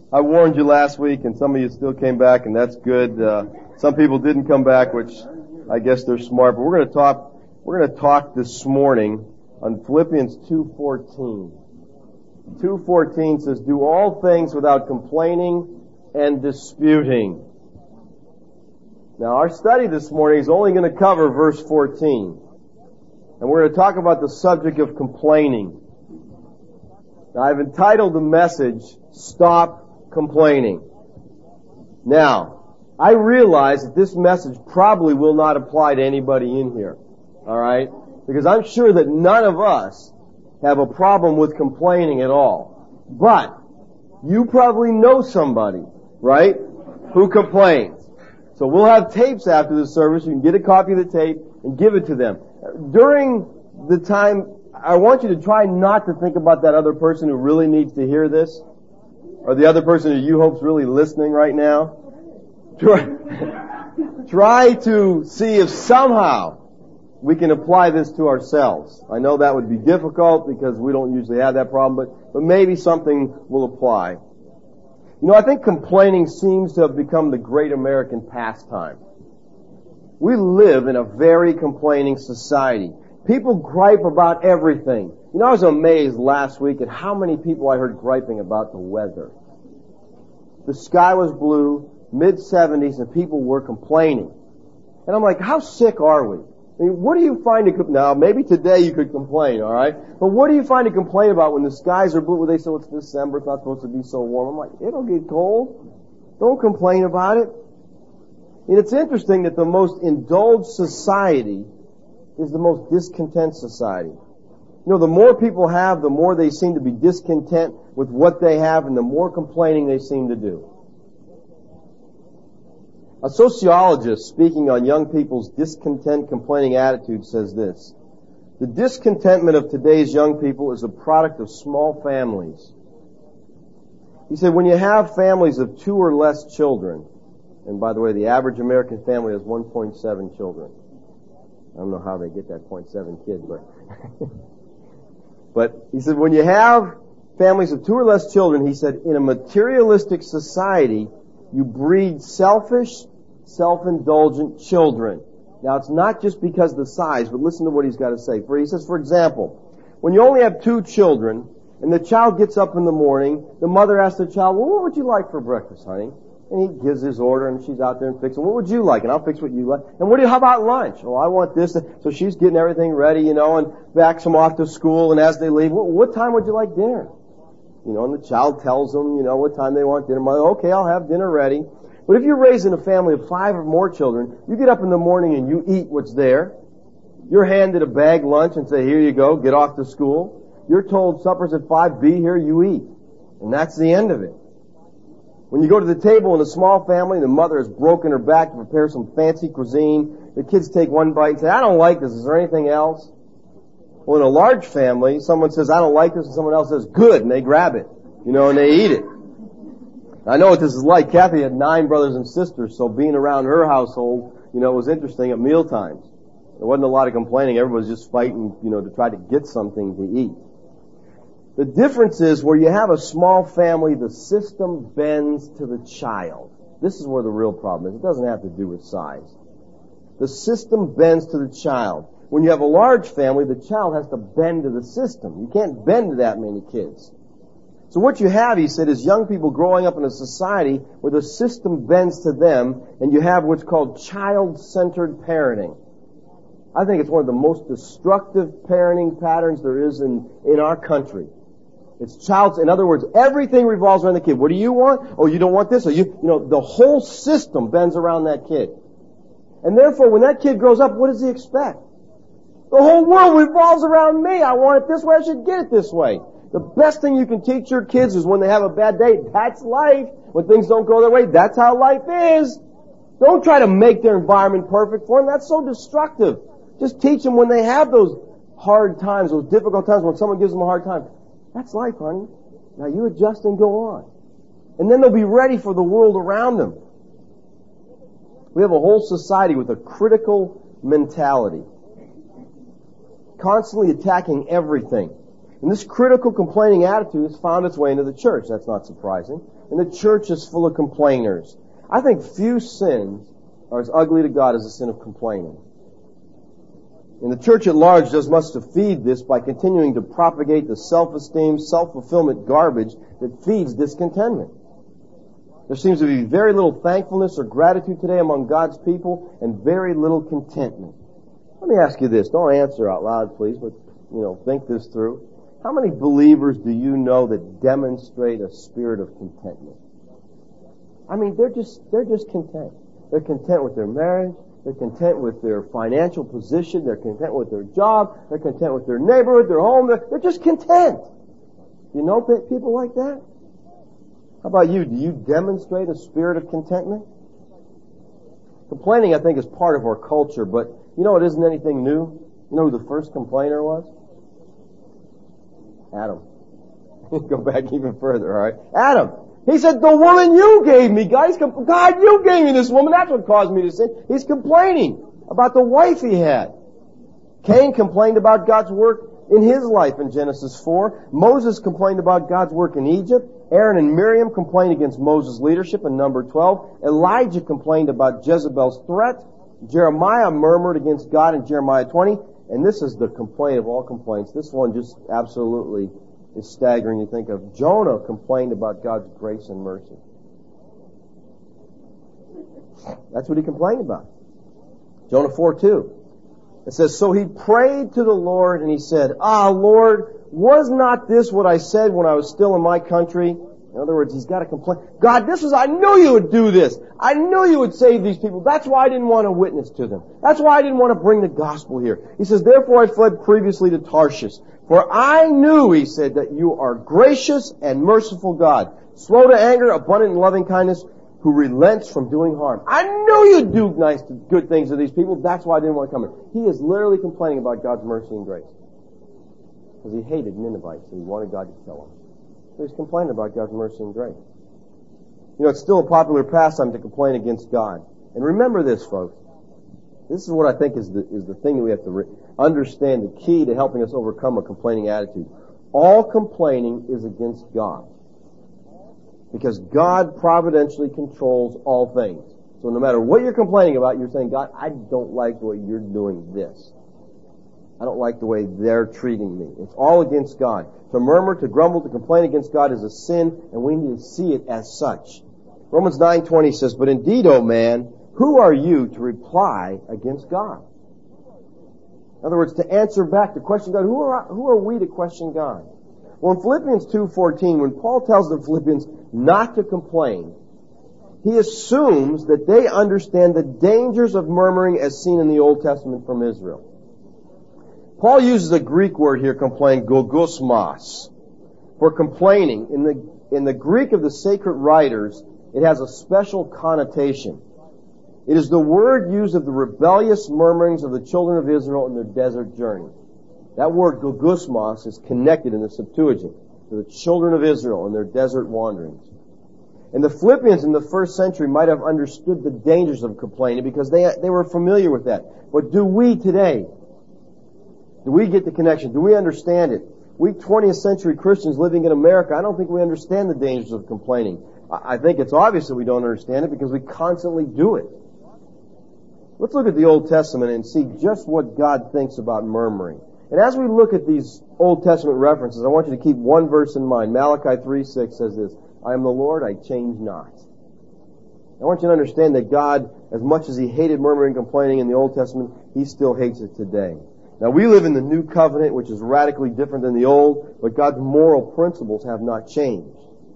I warned you last week, and some of you still came back, and that's good. Some people didn't come back, which I guess they're smart. But we're going to talk this morning on Philippians 2:14. 2:14 says, "Do all things without complaining and disputing." Now, our study this morning is only going to cover verse 14, and we're going to talk about the subject of complaining. Now, I've entitled the message, "Stop Complaining." Now, I realize that this message probably will not apply to anybody in here, all right? Because I'm sure that none of us have a problem with complaining at all. But you probably know somebody, right, who complains. So we'll have tapes after the service. You can get a copy of the tape and give it to them. During the time, I want you to try not to think about that other person who really needs to hear this, or the other person who you hope's really listening right now. Try to see if somehow we can apply this to ourselves. I know that would be difficult because we don't usually have that problem, but maybe something will apply. You know, I think complaining seems to have become the great American pastime. We live in a very complaining society. People gripe about everything. You know, I was amazed last week at how many people I heard griping about the weather. The sky was blue, mid-70s, and people were complaining. And I'm like, how sick are we? I mean, what do you find to now, maybe today you could complain, all right? But what do you find to complain about when the skies are blue? Well, they say, it's December, it's not supposed to be so warm. I'm like, it'll get cold. Don't complain about it. And it's interesting that the most indulged society is the most discontent society. You know, the more people have, the more they seem to be discontent with what they have, and the more complaining they seem to do. A sociologist speaking on young people's discontent, complaining attitude says this: "The discontentment of today's young people is a product of small families." He said, when you have families of 2 or less children, and by the way, the average American family has 1.7 children. I don't know how they get that 0.7 kids, but he said, when you have families of 2 or less children, he said, in a materialistic society, you breed selfish, self-indulgent children. Now, it's not just because of the size, but listen to what he's got to say. He says, for example, when you only have 2 children, and the child gets up in the morning, the mother asks the child, well, what would you like for breakfast, honey? And he gives his order, and she's out there and fixing, what would you like? And I'll fix what you like. And how about lunch? Oh, I want this. So she's getting everything ready, and backs them off to school, and as they leave, what time would you like dinner? And the child tells them, what time they want dinner. Mother, okay, I'll have dinner ready. But if you're raising a family of 5 or more children, you get up in the morning and you eat what's there. You're handed a bag lunch and say, here you go, get off to school. You're told supper's at 5, be here, you eat. And that's the end of it. When you go to the table in a small family, the mother has broken her back to prepare some fancy cuisine. The kids take one bite and say, I don't like this, is there anything else? Well, in a large family, someone says, I don't like this, and someone else says, good, and they grab it, and they eat it. I know what this is like. Kathy had 9 brothers and sisters, so being around her household, was interesting at meal times. There wasn't a lot of complaining. Everybody was just fighting, to try to get something to eat. The difference is where you have a small family, the system bends to the child. This is where the real problem is. It doesn't have to do with size. The system bends to the child. When you have a large family, the child has to bend to the system. You can't bend to that many kids. So what you have, he said, is young people growing up in a society where the system bends to them, and you have what's called child-centered parenting. I think it's one of the most destructive parenting patterns there is in our country. It's in other words, everything revolves around the kid. What do you want? Oh, you don't want this? Or the whole system bends around that kid. And therefore, when that kid grows up, what does he expect? The whole world revolves around me. I want it this way, I should get it this way. The best thing you can teach your kids is when they have a bad day, that's life. When things don't go their way, that's how life is. Don't try to make their environment perfect for them. That's so destructive. Just teach them when they have those hard times, those difficult times, when someone gives them a hard time. That's life, honey. Now you adjust and go on. And then they'll be ready for the world around them. We have a whole society with a critical mentality, constantly attacking everything. And this critical complaining attitude has found its way into the church. That's not surprising. And the church is full of complainers. I think few sins are as ugly to God as the sin of complaining. And the church at large does much to feed this by continuing to propagate the self-esteem, self-fulfillment garbage that feeds discontentment. There seems to be very little thankfulness or gratitude today among God's people and very little contentment. Let me ask you this. Don't answer out loud, please, but, think this through. How many believers do you know that demonstrate a spirit of contentment? I mean, they're just content. They're content with their marriage. They're content with their financial position. They're content with their job. They're content with their neighborhood, their home. They're just content. You know people like that? How about you? Do you demonstrate a spirit of contentment? Complaining, I think, is part of our culture, but it isn't anything new. You know who the first complainer was? Adam. Go back even further, all right? Adam. He said, the woman you gave me, guys. God, you gave me this woman. That's what caused me to sin. He's complaining about the wife he had. Cain complained about God's work in his life in Genesis 4. Moses complained about God's work in Egypt. Aaron and Miriam complained against Moses' leadership in number 12. Elijah complained about Jezebel's threat. Jeremiah murmured against God in Jeremiah 20. And this is the complaint of all complaints. This one just absolutely is staggering to think of. Jonah complained about God's grace and mercy. That's what he complained about. Jonah 4:2. It says, so he prayed to the Lord and he said, Lord, was not this what I said when I was still in my country? In other words, he's got to complain. God, I knew you would do this. I knew you would save these people. That's why I didn't want to witness to them. That's why I didn't want to bring the gospel here. He says, therefore I fled previously to Tarshish. For I knew, he said, that you are gracious and merciful God, slow to anger, abundant in loving kindness, who relents from doing harm. I knew you'd do good things to these people. That's why I didn't want to come in. He is literally complaining about God's mercy and grace. Because he hated Ninevites and he wanted God to kill them. So he's complaining about God's mercy and grace. It's still a popular pastime to complain against God. And remember this, folks. This is what I think is the thing that we have to understand, the key to helping us overcome a complaining attitude. All complaining is against God. Because God providentially controls all things. So no matter what you're complaining about, you're saying, God, I don't like the way you're doing this. I don't like the way they're treating me. It's all against God. To murmur, to grumble, to complain against God is a sin, and we need to see it as such. Romans 9:20 says, but indeed, O man, who are you to reply against God? In other words, to answer back, to question God. Who are we to question God? Well, in Philippians 2:14, when Paul tells the Philippians not to complain, he assumes that they understand the dangers of murmuring as seen in the Old Testament from Israel. Paul uses a Greek word here, complain, gogosmos, for complaining. In the Greek of the sacred writers, it has a special connotation. It is the word used of the rebellious murmurings of the children of Israel in their desert journey. That word gogosmos is connected in the Septuagint to the children of Israel in their desert wanderings. And the Philippians in the first century might have understood the dangers of complaining because they were familiar with that. But do we today? Do we get the connection? Do we understand it? We 20th century Christians living in America, I don't think we understand the dangers of complaining. I think it's obvious that we don't understand it because we constantly do it. Let's look at the Old Testament and see just what God thinks about murmuring. And as we look at these Old Testament references, I want you to keep one verse in mind. Malachi 3:6 says this, I am the Lord, I change not. I want you to understand that God, as much as He hated murmuring and complaining in the Old Testament, He still hates it today. Now we live in the New Covenant, which is radically different than the Old, but God's moral principles have not changed.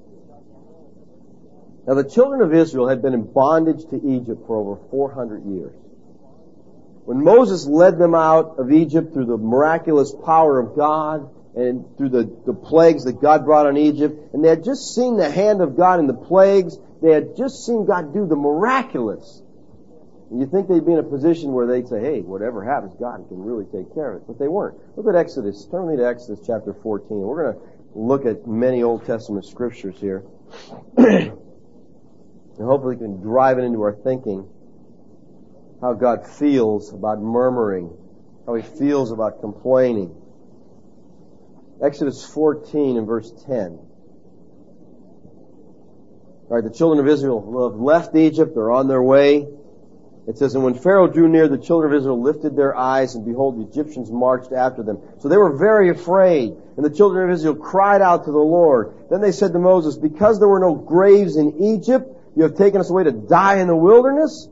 Now the children of Israel had been in bondage to Egypt for over 400 years. When Moses led them out of Egypt through the miraculous power of God and through the plagues that God brought on Egypt, and they had just seen the hand of God in the plagues, they had just seen God do the miraculous. And you think they'd be in a position where they'd say, hey, whatever happens, God can really take care of it. But they weren't. Look at Exodus. Turn me to Exodus chapter 14. We're going to look at many Old Testament scriptures here. And hopefully we can drive it into our thinking how God feels about murmuring, how He feels about complaining. Exodus 14 and verse 10. Alright, the children of Israel have left Egypt. They're on their way. It says, and when Pharaoh drew near, the children of Israel lifted their eyes, and behold, the Egyptians marched after them. So they were very afraid. And the children of Israel cried out to the Lord. Then they said to Moses, because there were no graves in Egypt, you have taken us away to die in the wilderness?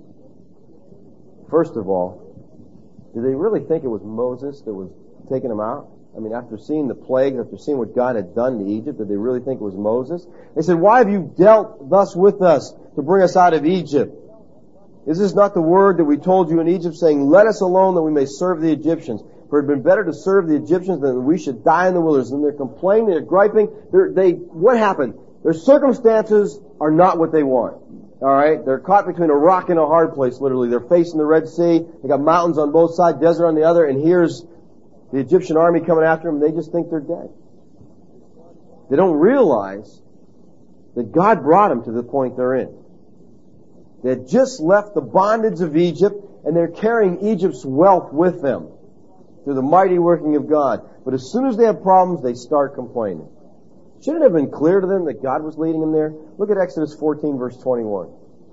First of all, did they really think it was Moses that was taking them out? I mean, after seeing the plagues, after seeing what God had done to Egypt, did they really think it was Moses? They said, why have you dealt thus with us to bring us out of Egypt? Is this not the word that we told you in Egypt, saying, let us alone that we may serve the Egyptians? For it had been better to serve the Egyptians than that we should die in the wilderness. And they're complaining, they're griping. What happened? Their circumstances are not what they want. Alright? They're caught between a rock and a hard place, literally. They're facing the Red Sea. They got mountains on both sides, desert on the other, and here's the Egyptian army coming after them, and they just think they're dead. They don't realize that God brought them to the point they're in. They had just left the bondage of Egypt, and they're carrying Egypt's wealth with them through the mighty working of God. But as soon as they have problems, they start complaining. Shouldn't it have been clear to them that God was leading them there? Look at Exodus 14, verse 21.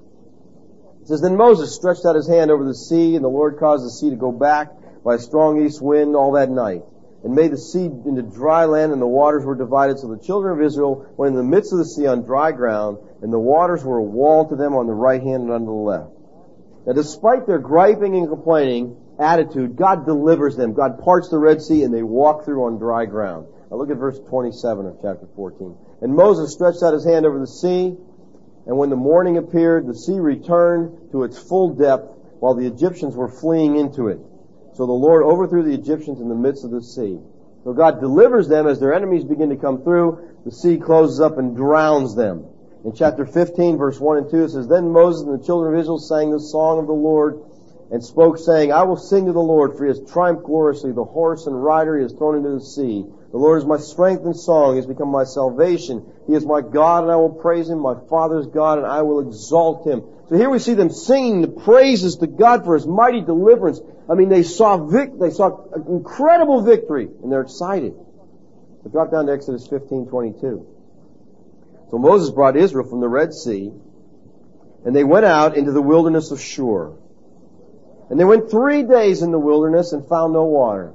It says, then Moses stretched out his hand over the sea, and the Lord caused the sea to go back by a strong east wind all that night, and made the sea into dry land, and the waters were divided. So the children of Israel went in the midst of the sea on dry ground, and the waters were a wall to them on the right hand and on the left. Now, despite their griping and complaining attitude, God delivers them. God parts the Red Sea, and they walk through on dry ground. Now look at verse 27 of chapter 14. And Moses stretched out his hand over the sea, and when the morning appeared, the sea returned to its full depth, while the Egyptians were fleeing into it. So the Lord overthrew the Egyptians in the midst of the sea. So God delivers them as their enemies begin to come through. The sea closes up and drowns them. In chapter 15, verse 1 and 2, it says, then Moses and the children of Israel sang the song of the Lord and spoke, saying, I will sing to the Lord, for he has triumphed gloriously. The horse and rider he has thrown into the sea. The Lord is my strength and song. He has become my salvation. He is my God, and I will praise him, my Father's God, and I will exalt him. So here we see them singing the praises to God for his mighty deliverance. I mean, they saw incredible victory, and they're excited. But drop down to Exodus 15:22. So Moses brought Israel from the Red Sea, and they went out into the wilderness of Shur. And they went 3 days in the wilderness and found no water.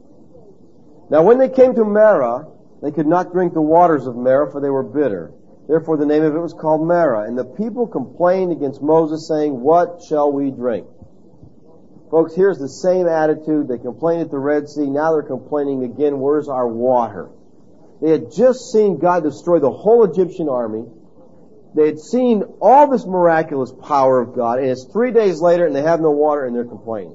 Now when they came to Marah, they could not drink the waters of Marah, for they were bitter. Therefore the name of it was called Marah. And the people complained against Moses, saying, what shall we drink? Folks, here's the same attitude. They complained at the Red Sea. Now they're complaining again, where's our water? They had just seen God destroy the whole Egyptian army. They had seen all this miraculous power of God, and it's 3 days later, and they have no water, and they're complaining.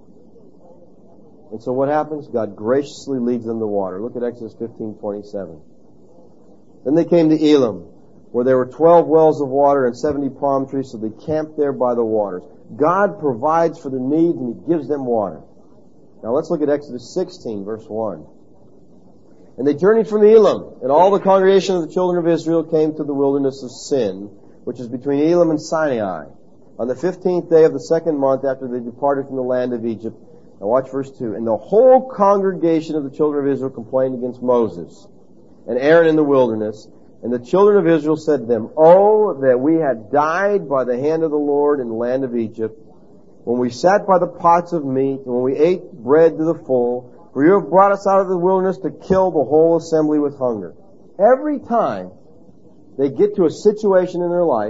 And so what happens? God graciously leads them to water. Look at Exodus 15:27. Then they came to Elim, where there were 12 wells of water and 70 palm trees, so they camped there by the waters. God provides for their needs, and he gives them water. Now let's look at Exodus 16, verse 1. And they journeyed from Elim, and all the congregation of the children of Israel came to the wilderness of Sin, which is between Elim and Sinai, on the 15th day of the second month after they departed from the land of Egypt. Now watch verse 2. And the whole congregation of the children of Israel complained against Moses and Aaron in the wilderness. And the children of Israel said to them, oh, that we had died by the hand of the Lord in the land of Egypt, when we sat by the pots of meat, and when we ate bread to the full. For you have brought us out of the wilderness to kill the whole assembly with hunger. Every time they get to a situation in their life,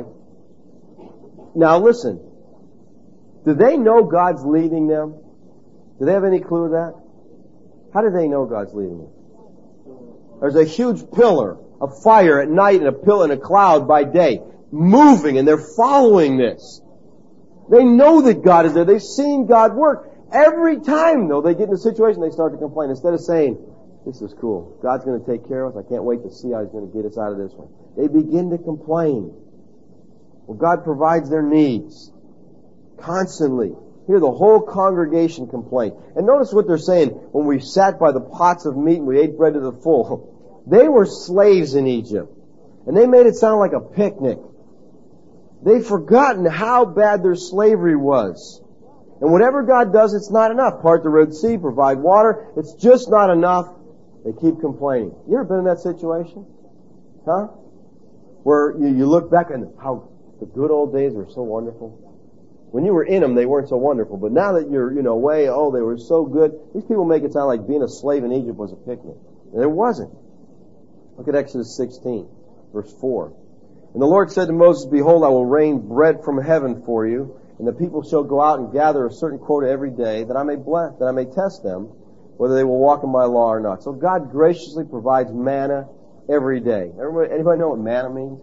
now listen, do they know God's leading them? Do they have any clue of that? How do they know God's leading them? There's a huge pillar of fire at night and a pillar and a cloud by day, moving, and they're following this. They know that God is there. They've seen God work. Every time, though, they get in a situation, they start to complain. Instead of saying, this is cool, God's going to take care of us, I can't wait to see how he's going to get us out of this one. They begin to complain. Well, God provides their needs constantly. Here, the whole congregation complained. And notice what they're saying. When we sat by the pots of meat and we ate bread to the full, they were slaves in Egypt. And they made it sound like a picnic. They've forgotten how bad their slavery was. And whatever God does, it's not enough. Part the Red Sea, provide water. It's just not enough. They keep complaining. You ever been in that situation? Huh? Where you look back and how the good old days were so wonderful. When you were in them, they weren't so wonderful. But now that you're, away, they were so good. These people make it sound like being a slave in Egypt was a picnic. And it wasn't. Look at Exodus 16, verse 4. And the Lord said to Moses, Behold, I will rain bread from heaven for you, and the people shall go out and gather a certain quota every day, that I may test them, whether they will walk in my law or not. So God graciously provides manna every day. Anybody know what manna means?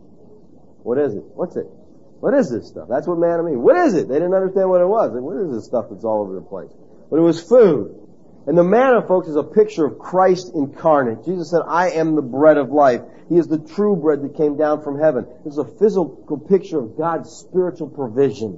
What is it? What's it? What is this stuff? That's what manna means. What is it? They didn't understand what it was. What is this stuff that's all over the place? But it was food. And the manna, folks, is a picture of Christ incarnate. Jesus said, I am the bread of life. He is the true bread that came down from heaven. This is a physical picture of God's spiritual provision.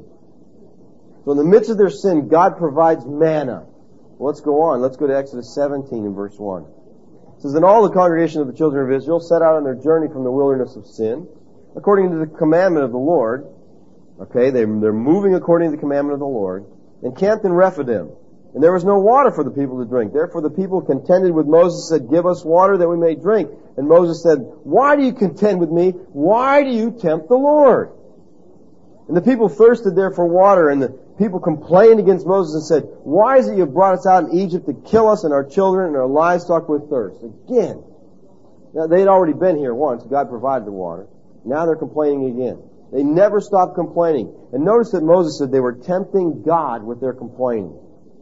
So in the midst of their sin, God provides manna. Well, let's go on. Let's go to Exodus 17 and verse 1. It says, And all the congregation of the children of Israel set out on their journey from the wilderness of sin, according to the commandment of the Lord. Okay, they're moving according to the commandment of the Lord, and camped in Rephidim. And there was no water for the people to drink. Therefore the people contended with Moses, said, Give us water that we may drink. And Moses said, Why do you contend with me? Why do you tempt the Lord? And the people thirsted there for water, and the people complained against Moses and said, Why is it you have brought us out in Egypt to kill us and our children and our livestock with thirst? Again. Now, they had already been here once. God provided the water. Now they're complaining again. They never stopped complaining. And notice that Moses said they were tempting God with their complaining.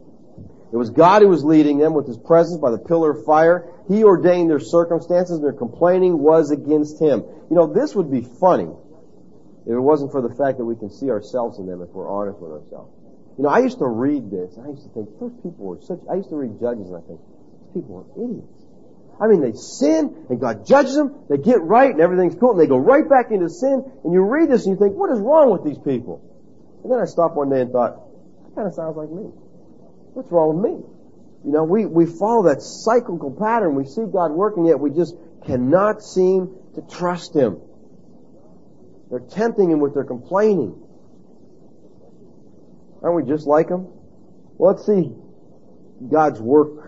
It was God who was leading them with His presence by the pillar of fire. He ordained their circumstances, and their complaining was against Him. This would be funny if it wasn't for the fact that we can see ourselves in them if we're honest with ourselves. I used to read this, and I used to think, those people were I used to read Judges, and I think, these people are idiots. I mean, they sin, and God judges them, they get right, and everything's cool, and they go right back into sin, and you read this, and you think, what is wrong with these people? And then I stopped one day and thought, that kind of sounds like me. What's wrong with me? We follow that cyclical pattern. We see God working, yet we just cannot seem to trust Him. They're tempting Him with their complaining. Aren't we just like them? Well, let's see God's work.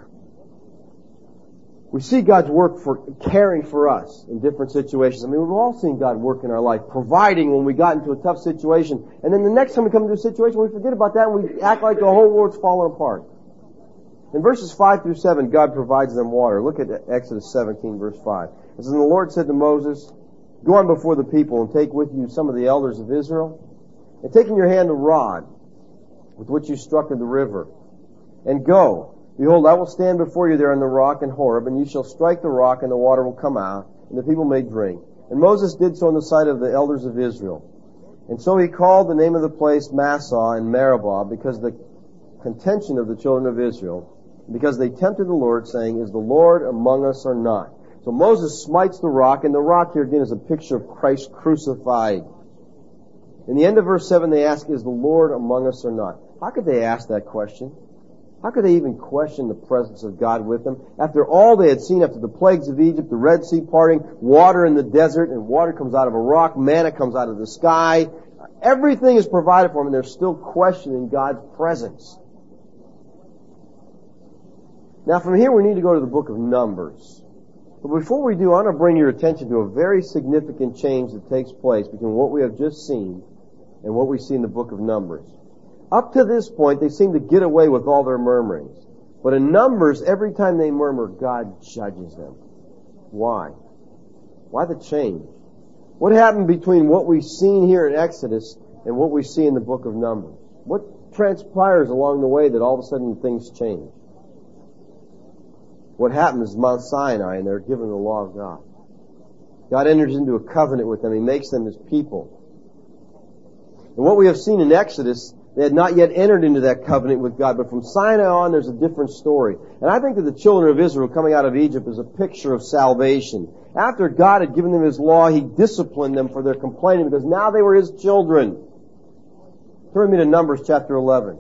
We see God's work for caring for us in different situations. I mean, we've all seen God work in our life, providing when we got into a tough situation. And then the next time we come into a situation, we forget about that and we act like the whole world's falling apart. In verses 5 through 7, God provides them water. Look at Exodus 17, verse 5. It says, And the Lord said to Moses, Go on before the people and take with you some of the elders of Israel, and take in your hand a rod with which you struck in the river, and go. Behold, I will stand before you there on the rock in Horeb, and you shall strike the rock, and the water will come out, and the people may drink. And Moses did so in the sight of the elders of Israel. And so he called the name of the place Massah and Meribah, because the contention of the children of Israel, because they tempted the Lord, saying, Is the Lord among us or not? So Moses smites the rock, and the rock here again is a picture of Christ crucified. In the end of verse 7, they ask, Is the Lord among us or not? How could they ask that question? How could they even question the presence of God with them? After all they had seen, after the plagues of Egypt, the Red Sea parting, water in the desert, and water comes out of a rock, manna comes out of the sky. Everything is provided for them, and they're still questioning God's presence. Now from here we need to go to the book of Numbers. But before we do, I want to bring your attention to a very significant change that takes place between what we have just seen and what we see in the book of Numbers. Up to this point, they seem to get away with all their murmurings. But in Numbers, every time they murmur, God judges them. Why? Why the change? What happened between what we've seen here in Exodus and what we see in the book of Numbers? What transpires along the way that all of a sudden things change? What happens is Mount Sinai, and they're given the law of God. God enters into a covenant with them. He makes them His people. And what we have seen in Exodus, they had not yet entered into that covenant with God, but from Sinai on, there's a different story. And I think that the children of Israel coming out of Egypt is a picture of salvation. After God had given them His law, He disciplined them for their complaining, because now they were His children. Turn me to Numbers chapter 11.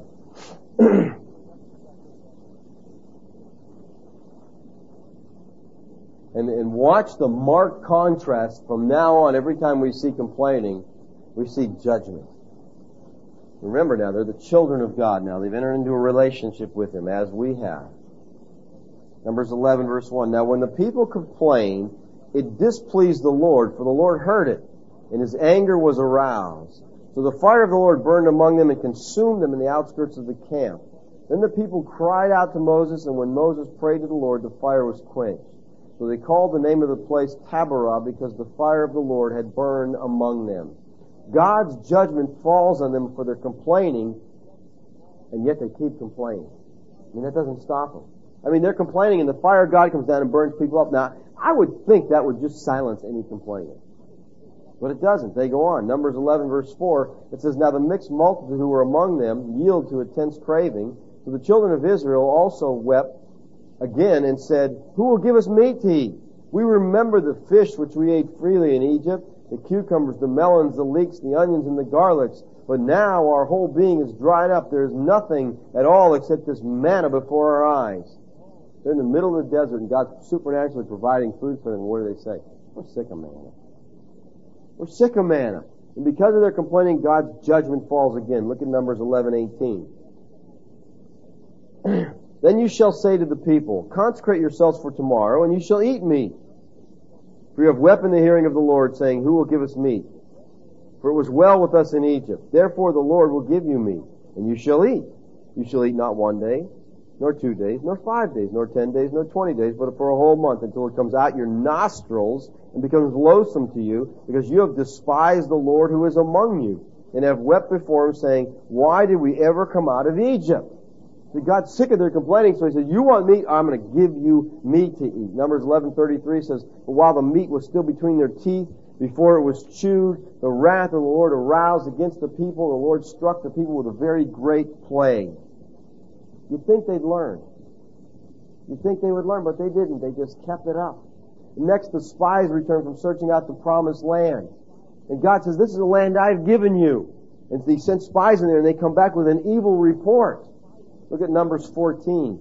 And watch the marked contrast from now on. Every time we see complaining, we see judgment. Remember now, they're the children of God now. They've entered into a relationship with Him, as we have. Numbers 11 verse 1. Now when the people complained, it displeased the Lord, for the Lord heard it, and His anger was aroused. So the fire of the Lord burned among them and consumed them in the outskirts of the camp. Then the people cried out to Moses, and when Moses prayed to the Lord, the fire was quenched. So they called the name of the place Taberah, because the fire of the Lord had burned among them. God's judgment falls on them for their complaining, and yet they keep complaining. I mean, that doesn't stop them. I mean, they're complaining, and the fire of God comes down and burns people up. Now, I would think that would just silence any complaining. But it doesn't. They go on. Numbers 11 verse 4, it says, Now the mixed multitude who were among them yielded to intense craving. So the children of Israel also wept again and said, Who will give us meat to eat? We remember the fish which we ate freely in Egypt, the cucumbers, the melons, the leeks, the onions, and the garlics. But now our whole being is dried up. There is nothing at all except this manna before our eyes. They're in the middle of the desert, and God's supernaturally providing food for them. What do they say? We're sick of manna. We're sick of manna. And because of their complaining, God's judgment falls again. Look at Numbers 11:18. Then you shall say to the people, Consecrate yourselves for tomorrow, and you shall eat meat. For you have wept in the hearing of the Lord, saying, Who will give us meat? For it was well with us in Egypt. Therefore the Lord will give you meat, and you shall eat. You shall eat not 1 day, nor 2 days, nor 5 days, nor 10 days, nor 20 days, but for a whole month, until it comes out your nostrils and becomes loathsome to you, because you have despised the Lord who is among you, and have wept before Him, saying, Why did we ever come out of Egypt? So God's sick of their complaining, so He says, You want meat? I'm going to give you meat to eat. Numbers 11:33 says, But while the meat was still between their teeth, before it was chewed, the wrath of the Lord aroused against the people. The Lord struck the people with a very great plague. You'd think they'd learn. You'd think they would learn, but they didn't. They just kept it up. Next, the spies returned from searching out the promised land. And God says, This is the land I've given you. And He sent spies in there, and they come back with an evil report. Look at Numbers 14.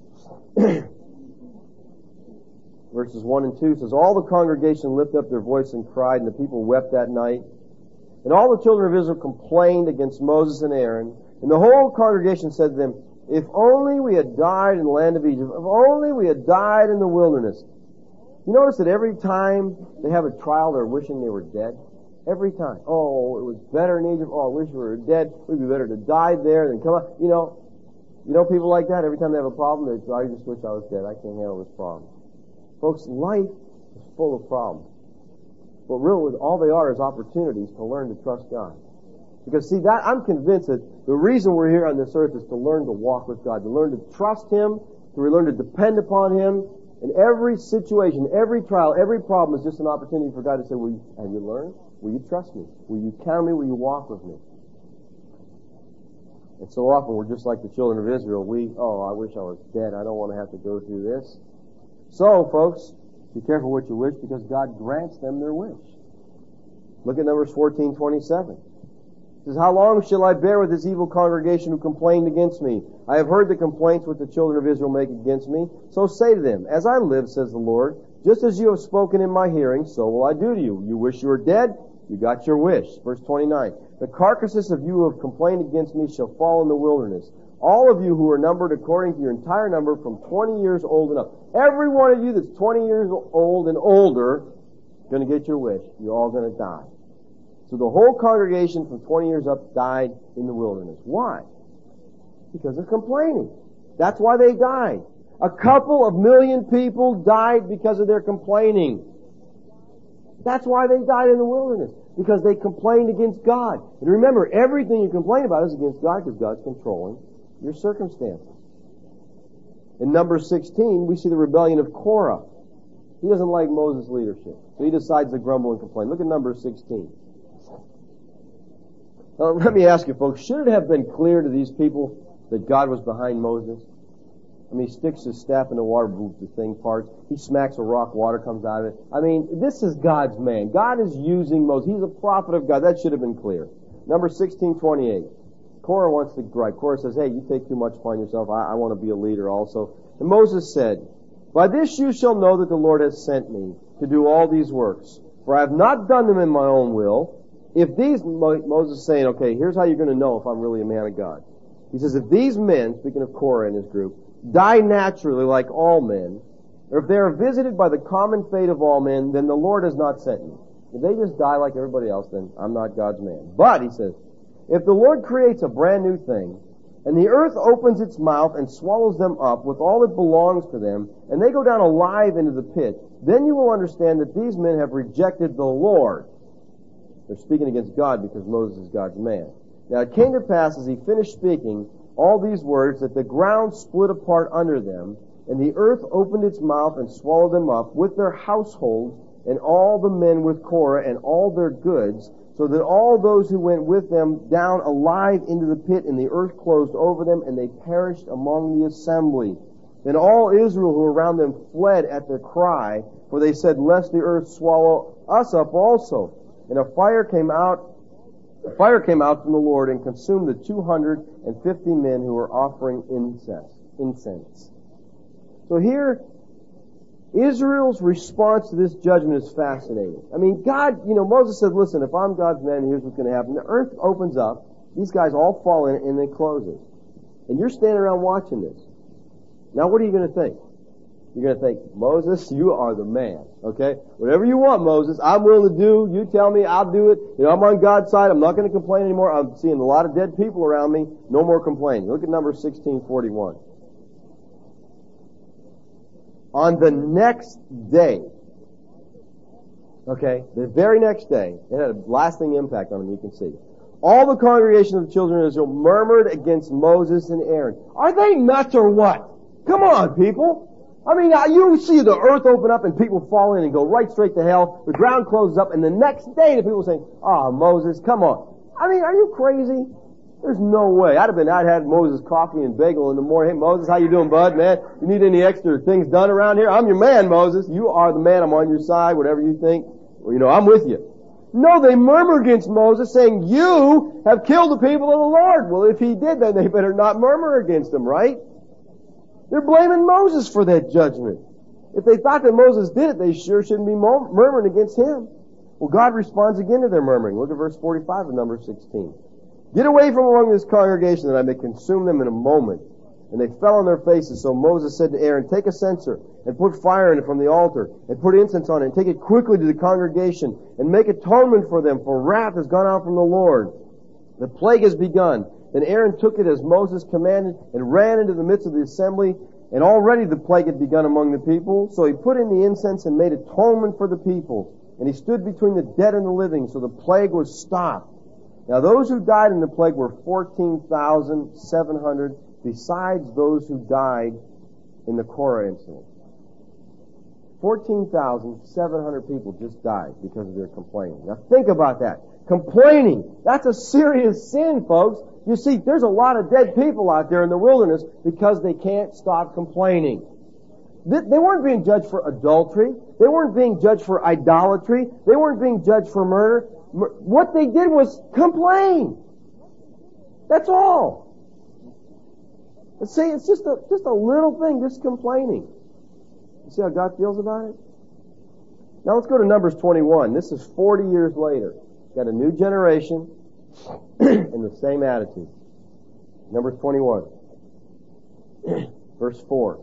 Verses 1 and 2 says, All the congregation lifted up their voice and cried, and the people wept that night. And all the children of Israel complained against Moses and Aaron. And the whole congregation said to them, If only we had died in the land of Egypt. If only we had died in the wilderness. You notice that every time they have a trial, they're wishing they were dead? Every time. Oh, it was better in Egypt. Oh, I wish we were dead. It would be better to die there than come out. You know people like that? Every time they have a problem, they say, I just wish I was dead. I can't handle this problem. Folks, life is full of problems. But really, all they are is opportunities to learn to trust God. Because see, that I'm convinced that the reason we're here on this earth is to learn to walk with God, to learn to trust Him, to learn to depend upon Him. And every situation, every trial, every problem is just an opportunity for God to say, have you learned? Will you trust me? Will you count me? Will you walk with me? And so often we're just like the children of Israel. I wish I was dead. I don't want to have to go through this. So, folks, be careful what you wish, because God grants them their wish. Look at Numbers 14:27. It says, How long shall I bear with this evil congregation who complained against me? I have heard the complaints which the children of Israel make against me. So say to them, As I live, says the Lord, just as you have spoken in my hearing, so will I do to you. You wish you were dead? You got your wish. Verse 29. The carcasses of you who have complained against me shall fall in the wilderness. All of you who are numbered according to your entire number from 20 years old and up. Every one of you that's 20 years old and older is going to get your wish. You're all going to die. So the whole congregation from 20 years up died in the wilderness. Why? Because of complaining. That's why they died. A couple of million people died because of their complaining. That's why they died in the wilderness. Because they complained against God. And remember, everything you complain about is against God, because God's controlling your circumstances. In Numbers 16, we see the rebellion of Korah. He doesn't like Moses' leadership, so he decides to grumble and complain. Look at Numbers 16. Now, let me ask you, folks, should it have been clear to these people that God was behind Moses? I mean, he sticks his staff in the water, the thing parts. He smacks a rock, water comes out of it. I mean, this is God's man. God is using Moses. He's a prophet of God. That should have been clear. Numbers 16:28. Korah wants to gripe. Korah says, Hey, you take too much upon yourself. I want to be a leader also. And Moses said, By this you shall know that the Lord has sent me to do all these works. For I have not done them in my own will. If these, Moses is saying, okay, here's how you're going to know if I'm really a man of God. He says, if these men, speaking of Korah and his group, die naturally like all men, or if they are visited by the common fate of all men, then the Lord has not sent me. If they just die like everybody else, then I'm not God's man. But, he says, if the Lord creates a brand new thing, and the earth opens its mouth and swallows them up with all that belongs to them, and they go down alive into the pit, then you will understand that these men have rejected the Lord. They're speaking against God because Moses is God's man. Now it came to pass as he finished speaking all these words that the ground split apart under them, and the earth opened its mouth and swallowed them up with their households and all the men with Korah and all their goods, so that all those who went with them down alive into the pit, and the earth closed over them, and they perished among the assembly. Then all Israel who were around them fled at their cry, for they said, lest the earth swallow us up also. And a fire came out from the Lord and consumed the 250 men who were offering incense. So here, Israel's response to this judgment is fascinating. I mean, God, Moses said, listen, if I'm God's man, here's what's going to happen. The earth opens up, these guys all fall in it, and then closes. And you're standing around watching this. Now what are you going to think? You're going to think, Moses, you are the man, okay? Whatever you want, Moses, I'm willing to do. You tell me, I'll do it. I'm on God's side. I'm not going to complain anymore. I'm seeing a lot of dead people around me. No more complaining. Look at Numbers 16:41. On the next day, okay, the very next day, it had a lasting impact on them, you can see. All the congregation of the children of Israel murmured against Moses and Aaron. Are they nuts or what? Come on, people. I mean, you see the earth open up and people fall in and go right straight to hell. The ground closes up, and the next day the people saying, Moses, come on. I mean, are you crazy? There's no way. I'd had Moses coffee and bagel in the morning. Hey, Moses, how you doing, bud, man? You need any extra things done around here? I'm your man, Moses. You are the man. I'm on your side, whatever you think. Well, I'm with you. No, they murmur against Moses, saying, you have killed the people of the Lord. Well, if he did, then they better not murmur against him, right? They're blaming Moses for that judgment. If they thought that Moses did it, they sure shouldn't be murmuring against him. Well, God responds again to their murmuring. Look at verse 45 of Numbers 16. Get away from among this congregation that I may consume them in a moment. And they fell on their faces. So Moses said to Aaron, take a censer and put fire in it from the altar and put incense on it and take it quickly to the congregation and make atonement for them, for wrath has gone out from the Lord. The plague has begun. Then Aaron took it as Moses commanded and ran into the midst of the assembly, and already the plague had begun among the people. So he put in the incense and made atonement for the people. And he stood between the dead and the living, so the plague was stopped. Now those who died in the plague were 14,700, besides those who died in the Korah incident. 14,700 people just died because of their complaining. Now think about that. Complaining. That's a serious sin, folks. You see, there's a lot of dead people out there in the wilderness because they can't stop complaining. They weren't being judged for adultery. They weren't being judged for idolatry. They weren't being judged for murder. What they did was complain. That's all. Let's say it's just a little thing, just complaining. You see how God feels about it? Now let's go to Numbers 21. This is 40 years later. Got a new generation and the same attitude. Numbers 21. Verse 4.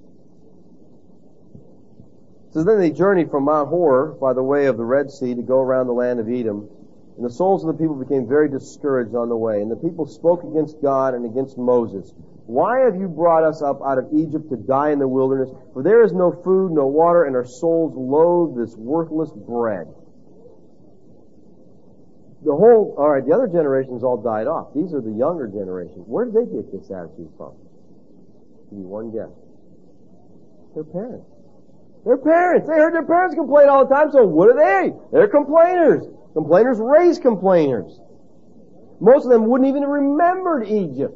It says, then they journeyed from Mount Hor by the way of the Red Sea to go around the land of Edom. And the souls of the people became very discouraged on the way. And the people spoke against God and against Moses. Why have you brought us up out of Egypt to die in the wilderness? For there is no food, no water, and our souls loathe this worthless bread. The other generations all died off. These are the younger generations. Where did they get this attitude from? Give you one guess. Their parents. Their parents. They heard their parents complain all the time, so what are they? They're complainers. Complainers raise complainers. Most of them wouldn't even have remembered Egypt.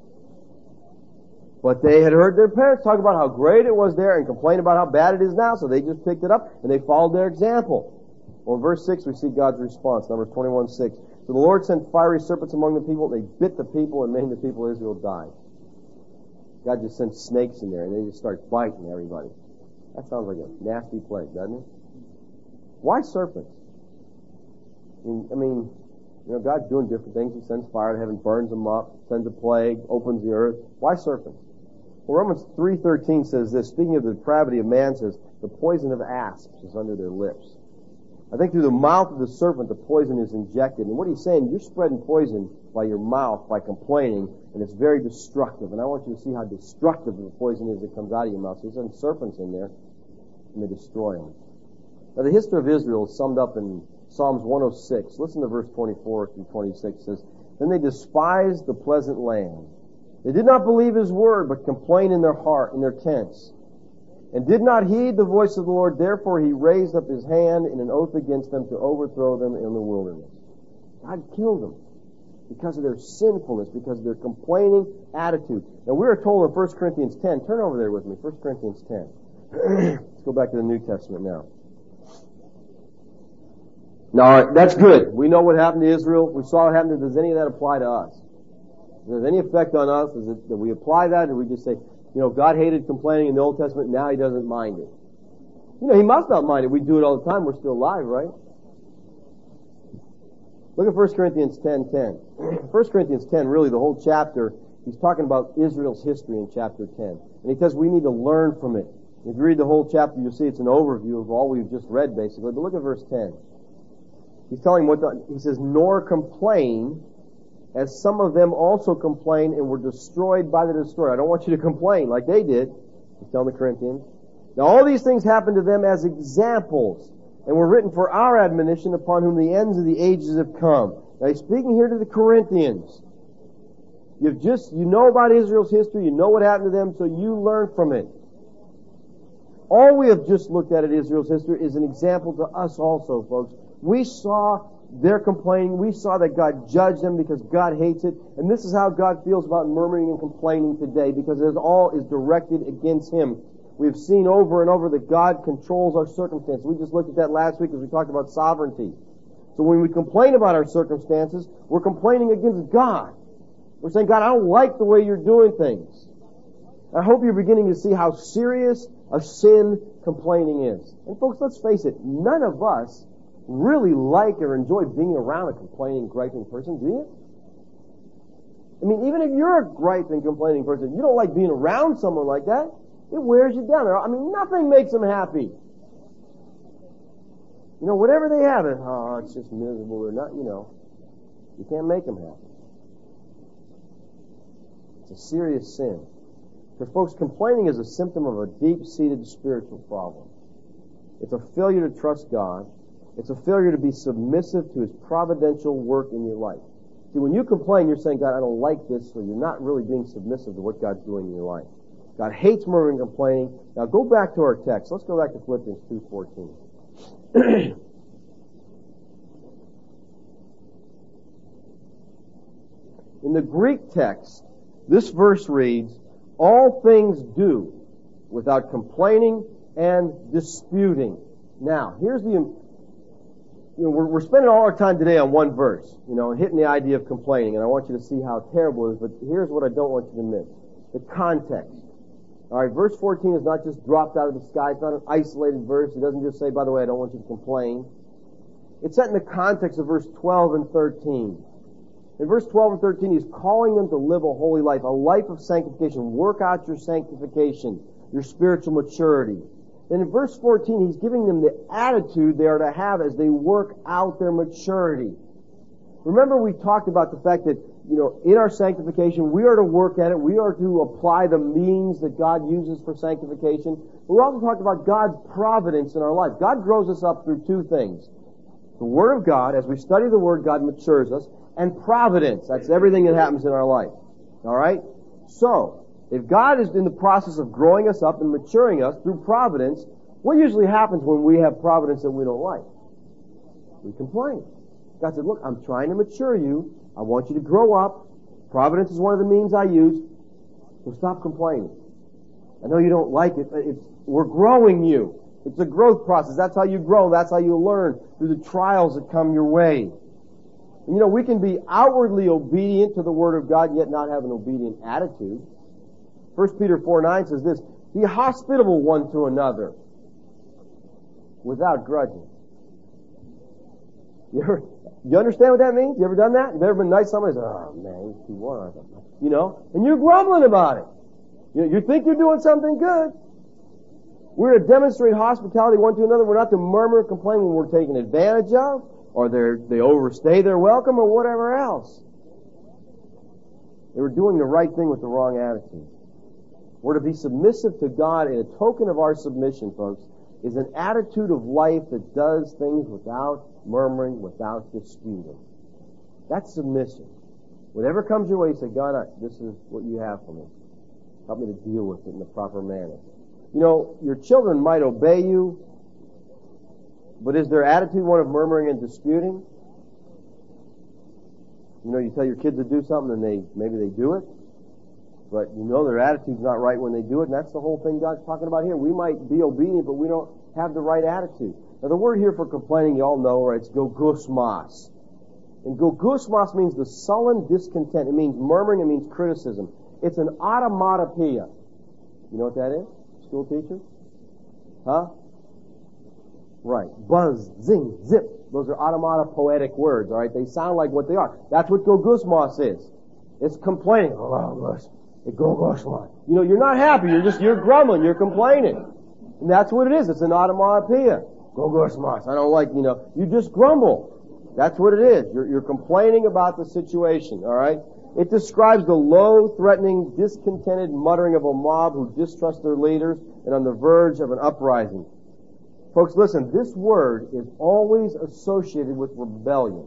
But they had heard their parents talk about how great it was there and complain about how bad it is now, so they just picked it up and they followed their example. Well, in verse 6 we see God's response, Numbers 21:6. So the Lord sent fiery serpents among the people, and they bit the people and made the people of Israel die. God just sent snakes in there and they just start biting everybody. That sounds like a nasty plague, doesn't it? Why serpents? I mean, God's doing different things. He sends fire to heaven, burns them up, sends a plague, opens the earth. Why serpents? Well, Romans 3:13 says this, speaking of the depravity of man, says, the poison of asps is under their lips. I think through the mouth of the serpent, the poison is injected. And what he's saying, you're spreading poison by your mouth, by complaining, and it's very destructive. And I want you to see how destructive the poison is that comes out of your mouth. So there's serpents in there, and they destroy them. Now, the history of Israel is summed up in Psalms 106. Listen to verse 24 through 26. It says, then they despised the pleasant land. They did not believe his word, but complained in their heart, in their tents, and did not heed the voice of the Lord. Therefore he raised up his hand in an oath against them to overthrow them in the wilderness. God killed them because of their sinfulness, because of their complaining attitude. Now we are told in 1 Corinthians 10, turn over there with me, 1 Corinthians 10. Let's go back to the New Testament now. Now, that's good. We know what happened to Israel. We saw what happened. Does any of that apply to us? If there's any effect on us, is it that we apply that, or we just say, God hated complaining in the Old Testament, now he doesn't mind it. He must not mind it. We do it all the time. We're still alive, right? Look at 1 Corinthians 10:10. 1 Corinthians 10, really the whole chapter, he's talking about Israel's history in chapter 10. And he says we need to learn from it. If you read the whole chapter, you'll see it's an overview of all we've just read, basically. But look at verse 10. He's telling he says, nor complain, as some of them also complained and were destroyed by the destroyer. I don't want you to complain like they did. He's telling the Corinthians. Now all these things happened to them as examples, and were written for our admonition, upon whom the ends of the ages have come. Now he's speaking here to the Corinthians. You know about Israel's history, you know what happened to them, so you learn from it. All we have just looked at Israel's history is an example to us also, folks. We saw their complaining. We saw that God judged them because God hates it. And this is how God feels about murmuring and complaining today, because it all is directed against Him. We've seen over and over that God controls our circumstances. We just looked at that last week as we talked about sovereignty. So when we complain about our circumstances, we're complaining against God. We're saying, God, I don't like the way you're doing things. I hope you're beginning to see how serious a sin complaining is. And folks, let's face it, none of us really like or enjoy being around a complaining, griping person, do you? I mean, even if you're a griping, complaining person, you don't like being around someone like that. It wears you down. I mean, nothing makes them happy. Whatever they have, it's just miserable or not, you can't make them happy. It's a serious sin. For folks, complaining is a symptom of a deep-seated spiritual problem. It's a failure to trust God. It's a failure to be submissive to His providential work in your life. See, when you complain, you're saying, God, I don't like this, so you're not really being submissive to what God's doing in your life. God hates murmuring and complaining. Now go back to our text. Let's go back to Philippians 2:14. In the Greek text, this verse reads, all things do without complaining and disputing. Now, here's we're spending all our time today on one verse, hitting the idea of complaining, and I want you to see how terrible it is, but here's what I don't want you to miss. The context. Alright, verse 14 is not just dropped out of the sky. It's not an isolated verse. It doesn't just say, by the way, I don't want you to complain. It's set in the context of verse 12 and 13. In verse 12 and 13, he's calling them to live a holy life, a life of sanctification. Work out your sanctification, your spiritual maturity. Then in verse 14, he's giving them the attitude they are to have as they work out their maturity. Remember we talked about the fact that, in our sanctification, we are to work at it. We are to apply the means that God uses for sanctification. But we also talked about God's providence in our life. God grows us up through two things. The Word of God, as we study the Word, God matures us. And providence. That's everything that happens in our life. Alright? So, if God is in the process of growing us up and maturing us through providence, what usually happens when we have providence that we don't like? We complain. God said, look, I'm trying to mature you. I want you to grow up. Providence is one of the means I use. So stop complaining. I know you don't like it, but we're growing you. It's a growth process. That's how you grow. That's how you learn, through the trials that come your way. And we can be outwardly obedient to the Word of God, yet not have an obedient attitude. 1 Peter 4:9 says this, be hospitable one to another, without grudging. You understand what that means? You ever done that? You ever been nice to somebody? Oh man, he's too warm. And you're grumbling about it. You think you're doing something good. We're to demonstrate hospitality one to another. We're not to murmur and complain when we're taken advantage of, or they overstay their welcome, or whatever else. They were doing the right thing with the wrong attitude. We're to be submissive to God, and a token of our submission, folks, is an attitude of life that does things without murmuring, without disputing. That's submission. Whatever comes your way, say, God, this is what you have for me. Help me to deal with it in the proper manner. Your children might obey you, but is their attitude one of murmuring and disputing? You tell your kids to do something and maybe they do it, but their attitude's not right when they do it, and that's the whole thing God's talking about here. We might be obedient, but we don't have the right attitude. Now the word here for complaining, you all know, right? It's gogusmos. And gogusmos means the sullen discontent. It means murmuring, it means criticism. It's an automatopoeia. You know what that is? School teacher? Huh? Right. Buzz, zing, zip. Those are automatopoetic words, all right? They sound like what they are. That's what gogusmos is. It's complaining. Oh, gosh. Gogusmos. You're not happy. You're grumbling. You're complaining. And that's what it is. It's an automatopoeia. Gogusmos. I don't like, you just grumble. That's what it is. You're complaining about the situation, all right? It describes the low, threatening, discontented muttering of a mob who distrust their leaders and on the verge of an uprising. Folks, listen, this word is always associated with rebellion.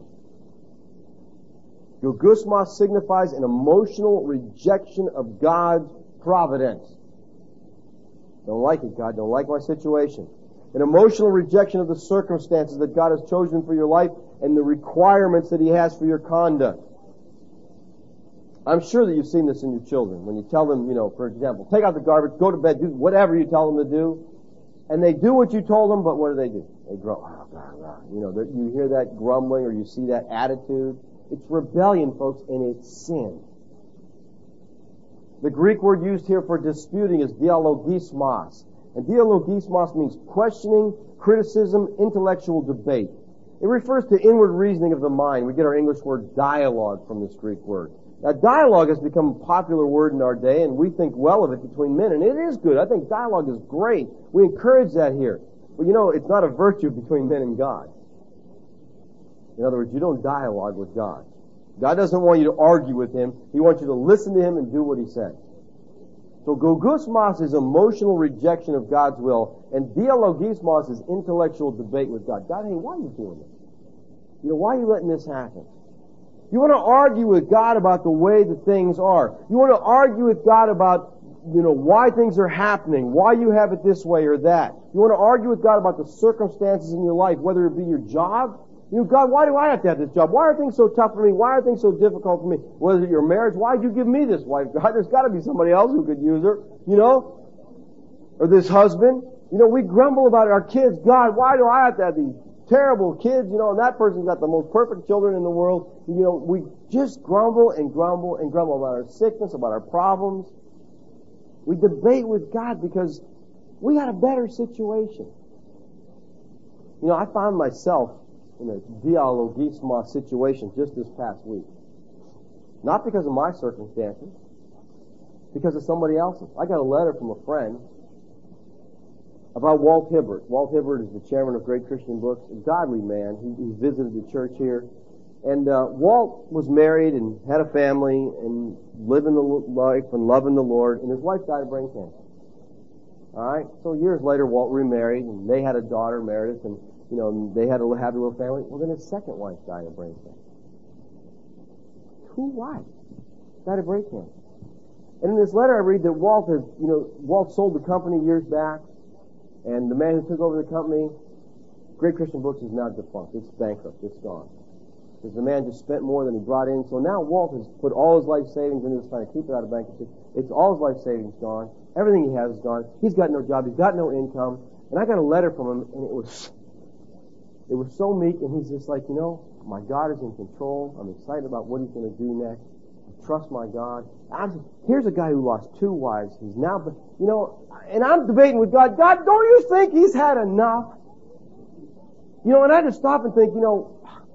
Gogusmos signifies an emotional rejection of God's providence. Don't like it, God. Don't like my situation. An emotional rejection of the circumstances that God has chosen for your life and the requirements that He has for your conduct. I'm sure that you've seen this in your children. When you tell them, for example, take out the garbage, go to bed, do whatever you tell them to do, and they do what you told them, but what do? They grumble. You hear that grumbling or you see that attitude. It's rebellion, folks, and it's sin. The Greek word used here for disputing is dialogismos. And dialogismos means questioning, criticism, intellectual debate. It refers to inward reasoning of the mind. We get our English word dialogue from this Greek word. Now, dialogue has become a popular word in our day, and we think well of it between men, and it is good. I think dialogue is great. We encourage that here. But it's not a virtue between men and God. In other words, you don't dialogue with God. God doesn't want you to argue with Him. He wants you to listen to Him and do what He says. So gogusmos is emotional rejection of God's will, and dialogismos is intellectual debate with God. God, hey, why are you doing this? Why are you letting this happen? You want to argue with God about the way that things are. You want to argue with God about, why things are happening, why you have it this way or that. You want to argue with God about the circumstances in your life, whether it be your job. God, why do I have to have this job? Why are things so tough for me? Why are things so difficult for me? Was it your marriage? Why did you give me this wife? God, there's got to be somebody else who could use her, or this husband. We grumble about our kids. God, why do I have to have these terrible kids, and that person's got the most perfect children in the world. We just grumble and grumble and grumble about our sickness, about our problems. We debate with God because we got a better situation. I found myself in a dialogismos situation just this past week. Not because of my circumstances, because of somebody else's. I got a letter from a friend about Walt Hibbert. Walt Hibbert is the chairman of Great Christian Books, a godly man. He visited the church here. And Walt was married and had a family and living the life and loving the Lord, and his wife died of brain cancer. All right? So years later, Walt remarried, and they had a daughter, Meredith, and they had a happy little family. Well, then his second wife died of brain cancer. Two wives died of brain cancer. And in this letter I read that Walt sold the company years back, and the man who took over the company, Great Christian Books, is now defunct. It's bankrupt. It's gone. Because the man just spent more than he brought in. So now Walt has put all his life savings into this, trying to keep it out of bankruptcy. It's all his life savings gone. Everything he has is gone. He's got no job. He's got no income. And I got a letter from him, and it was so meek, and he's just like, my God is in control. I'm excited about what He's going to do next. I trust my God. Here's a guy who lost two wives. He's now, and I'm debating with God, God, don't you think He's had enough? And I just stop and think,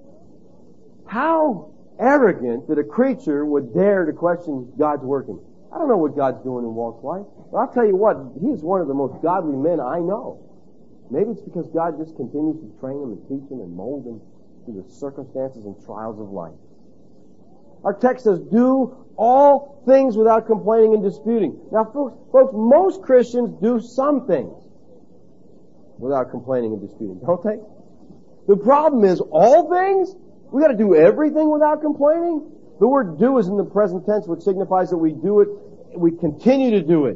how arrogant that a creature would dare to question God's working. I don't know what God's doing in Walt's life, but I'll tell you what, he's one of the most godly men I know. Maybe it's because God just continues to train him and teach him and mold him through the circumstances and trials of life. Our text says, do all things without complaining and disputing. Now, folks, most Christians do some things without complaining and disputing, don't they? The problem is, all things? We gotta do everything without complaining? The word do is in the present tense, which signifies that we do it, we continue to do it.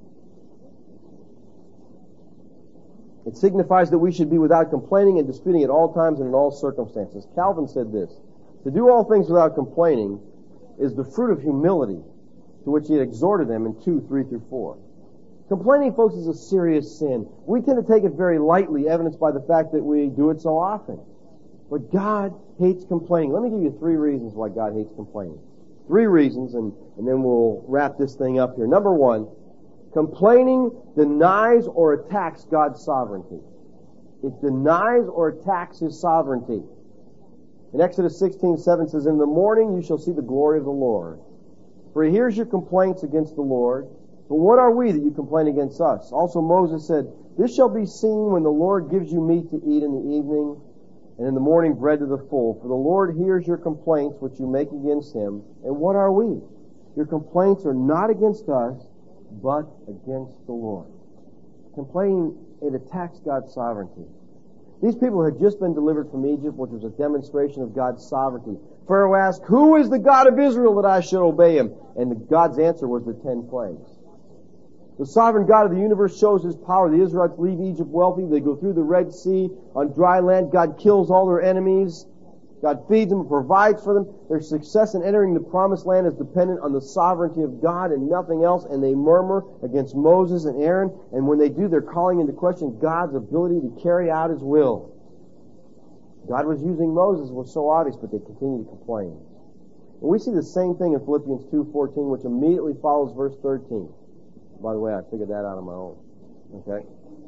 It signifies that we should be without complaining and disputing at all times and in all circumstances. Calvin said this, to do all things without complaining is the fruit of humility, to which he had exhorted them in 2:3-4. Complaining, folks, is a serious sin. We tend to take it very lightly, evidenced by the fact that we do it so often. But God hates complaining. Let me give you 3 reasons why God hates complaining. 3 reasons, and then we'll wrap this thing up here. Number 1, complaining denies or attacks God's sovereignty. It denies or attacks His sovereignty. In Exodus 16:7 says, in the morning you shall see the glory of the Lord. For He hears your complaints against the Lord. But what are we that you complain against us? Also Moses said, this shall be seen when the Lord gives you meat to eat in the evening, and in the morning bread to the full. For the Lord hears your complaints which you make against Him. And what are we? Your complaints are not against us, but against the Lord. Complaining, it attacks God's sovereignty. These people had just been delivered from Egypt, which was a demonstration of God's sovereignty. Pharaoh asked, who is the God of Israel that I should obey Him? And God's answer was the 10 plagues. The sovereign God of the universe shows His power. The Israelites leave Egypt wealthy. They go through the Red Sea on dry land. God kills all their enemies. God feeds them and provides for them. Their success in entering the promised land is dependent on the sovereignty of God and nothing else, and they murmur against Moses and Aaron, and when they do, they're calling into question God's ability to carry out His will. God was using Moses, was so obvious, but they continue to complain. And we see the same thing in Philippians 2:14, which immediately follows verse 13. By the way, I figured that out on my own. Okay?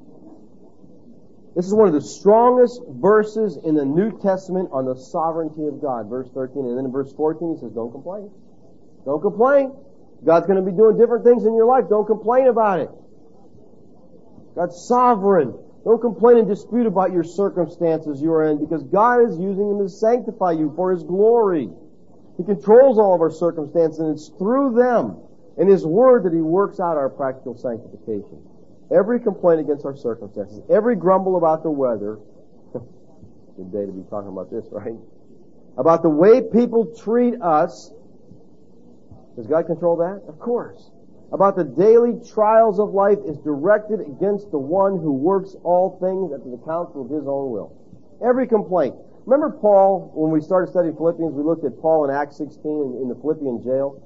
This is one of the strongest verses in the New Testament on the sovereignty of God. Verse 13. And then in verse 14 he says, don't complain. Don't complain. God's going to be doing different things in your life. Don't complain about it. God's sovereign. Don't complain and dispute about your circumstances you're in, because God is using them to sanctify you for His glory. He controls all of our circumstances, and it's through them and His Word that He works out our practical sanctification. Every complaint against our circumstances, every grumble about the weather, good day to be talking about this, right? About the way people treat us. Does God control that? Of course. About the daily trials of life is directed against the one who works all things after the counsel of His own will. Every complaint. Remember Paul, when we started studying Philippians, we looked at Paul in Acts 16 in the Philippian jail.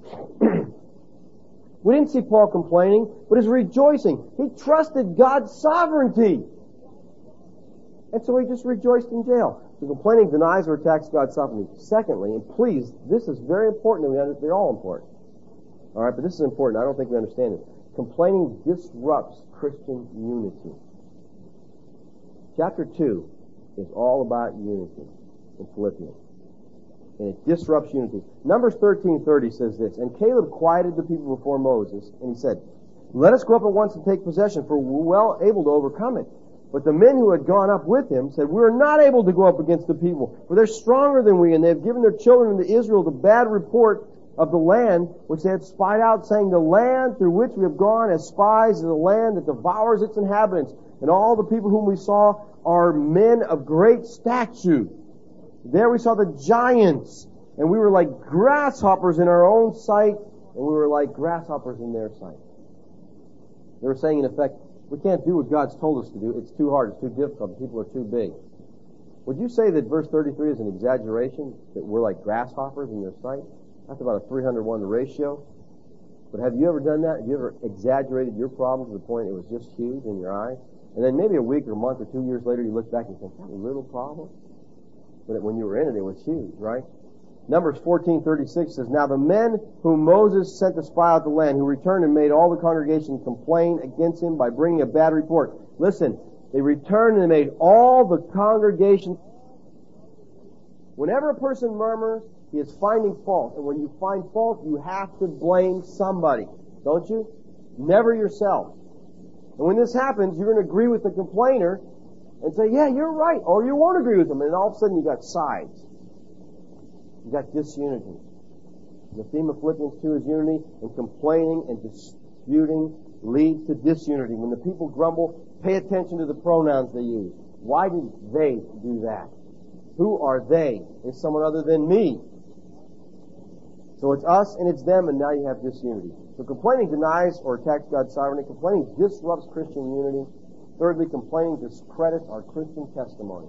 We didn't see Paul complaining, but his rejoicing. He trusted God's sovereignty. And so he just rejoiced in jail. The complaining denies or attacks God's sovereignty. Secondly, and please, this is very important, and they're all important. Alright, but this is important. I don't think we understand it. Complaining disrupts Christian unity. Chapter 2 is all about unity in Philippians. And it disrupts unity. Numbers 13:30 says this, and Caleb quieted the people before Moses, and he said, let us go up at once and take possession, for we're well able to overcome it. But the men who had gone up with him said, we are not able to go up against the people, for they're stronger than we, and they have given their children to Israel the bad report of the land which they had spied out, saying, the land through which we have gone as spies is a land that devours its inhabitants, and all the people whom we saw are men of great stature. There we saw the giants, and we were like grasshoppers in our own sight, and we were like grasshoppers in their sight. They were saying, in effect, we can't do what God's told us to do. It's too hard. It's too difficult. The people are too big. Would you say that verse 33 is an exaggeration, that we're like grasshoppers in their sight? That's about a 300-1 ratio. But have you ever done that? Have you ever exaggerated your problem to the point it was just huge in your eyes? And then maybe a week or a month or 2 years later, you look back and think, that little problem? But when you were in it, it was huge, right? Numbers 14:36 says, now the men whom Moses sent to spy out the land, who returned and made all the congregation complain against him by bringing a bad report. Listen, they returned and made all the congregation. Whenever a person murmurs, He is finding fault. And when you find fault, you have to blame somebody. Don't you? Never yourself. And when this happens, you're going to agree with the complainer and say, yeah, you're right. Or you won't agree with them. And all of a sudden you got sides. You got disunity. The theme of Philippians 2 is unity, and complaining and disputing leads to disunity. When the people grumble, pay attention to the pronouns they use. Why did they do that? Who are they? It's someone other than me. So it's us and it's them, and now you have disunity. So complaining denies or attacks God's sovereignty. Complaining disrupts Christian unity. Thirdly, complaining discredits our Christian testimony.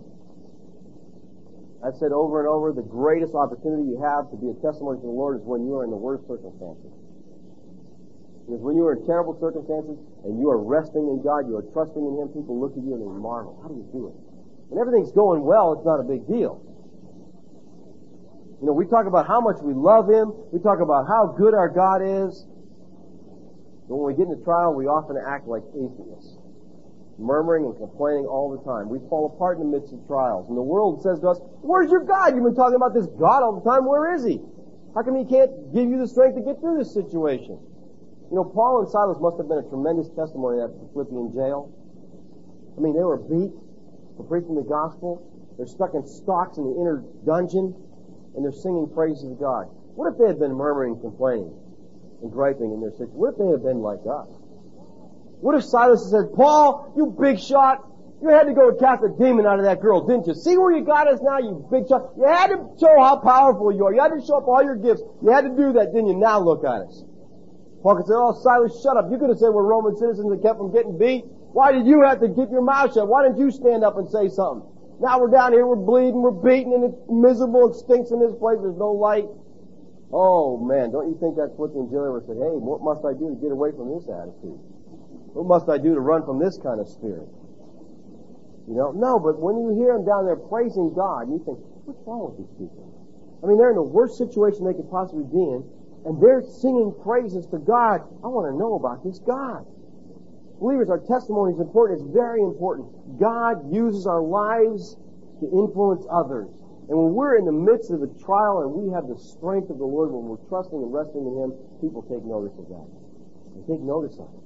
I've said over and over, the greatest opportunity you have to be a testimony to the Lord is when you are in the worst circumstances. Because when you are in terrible circumstances and you are resting in God, you are trusting in Him, people look at you and they marvel. How do you do it? When everything's going well, it's not a big deal. You know, we talk about how much we love Him. We talk about how good our God is. But when we get into trial, we often act like atheists, murmuring and complaining all the time. We fall apart in the midst of trials. And the world says to us, where's your God? You've been talking about this God all the time. Where is He? How come He can't give you the strength to get through this situation? You know, Paul and Silas must have been a tremendous testimony at the Philippian jail. I mean, they were beat for preaching the gospel. They're stuck in stocks in the inner dungeon, and they're singing praises to God. What if they had been murmuring, complaining, and griping in their situation? What if they had been like us? What if Silas had said, Paul, you big shot, you had to go and cast a demon out of that girl, didn't you? See where you got us now, you big shot? You had to show how powerful you are. You had to show up all your gifts. You had to do that, didn't you? Now look at us. Paul could say, oh, Silas, shut up. You could have said we're Roman citizens and kept from getting beat. Why did you have to keep your mouth shut? Why didn't you stand up and say something? Now we're down here, we're bleeding, we're beaten, and it's miserable, it stinks in this place, there's no light. Oh man, don't you think that Philippian jailer said, hey, what must I do to get away from this attitude? What must I do to run from this kind of spirit? You know, no, but when you hear them down there praising God, you think, what's wrong with these people? I mean, they're in the worst situation they could possibly be in, and they're singing praises to God. I want to know about this God. Believers, our testimony is important. It's very important. God uses our lives to influence others. And when we're in the midst of a trial and we have the strength of the Lord, when we're trusting and resting in Him, people take notice of that. They take notice of it.